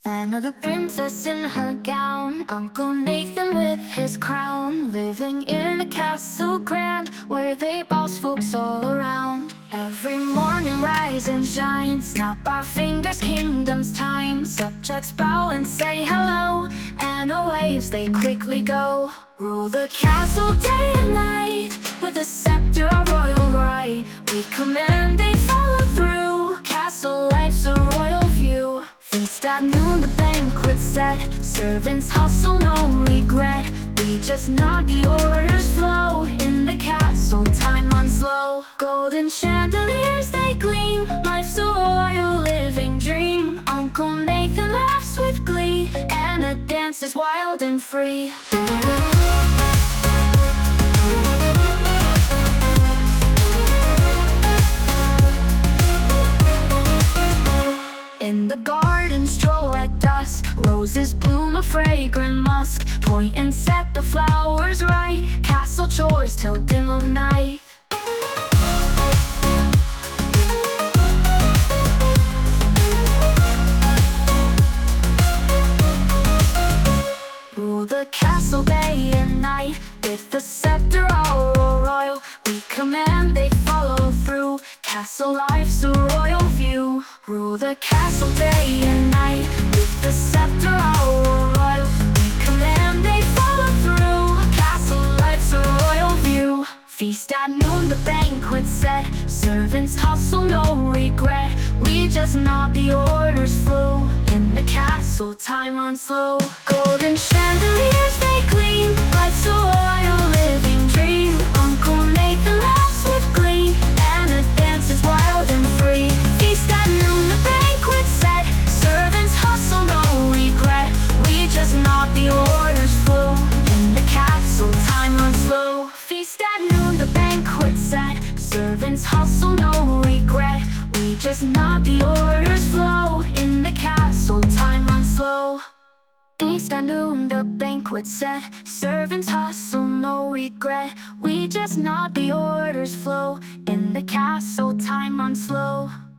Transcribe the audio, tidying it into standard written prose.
Another princess in her gown, Uncle Nathan with his crown, living in a castle grand, where they boss folks all around. Every morning rise and shine, snap our fingers, kingdom's time. Subjects bow and say hello, and away as they quickly go. Rule the castle day and night, with a scepter of royal right. We command, they follow through, castle life's a royal view. Feast at noon, the banquet's set, servants hustle, no regret. We just nod, the orders flow, in the castle time runs slow. Golden chandeliers they gleam, life's a royal living dream. Uncle Nathan laughs with glee, and the dance is wild and free. In the garden stroll at dusk, roses bloom a fragrant musk. Point and set the flowers right, castle chores till dim of night. Rule the castle day and night, with the scepter all royal. We command, they follow through, castle life's a royal view. Rule the castle day and night, with the scepter all royal. We command, they follow through, castle life's a royal view. Feast at noon, the banquet's set, servants hustle, no regret. We just nod, the orders flow, in the castle time runs slow. Golden chandeliers they gleam, life's a royal living dream. Uncle Nathan laughs with glee, and the dance is wild and free. Feast at noon, the banquet's set, servants hustle, no regret. We just nod, the orders flow, in the castle time runs slow. Feast at noon, the banquet's set, servants hustle, no regret. We just nod, the orders flow, in the castle time runs slow. Feast at noon, the banquet's set, servants hustle, no regret. We just nod, the orders flow, in the castle time runs slow.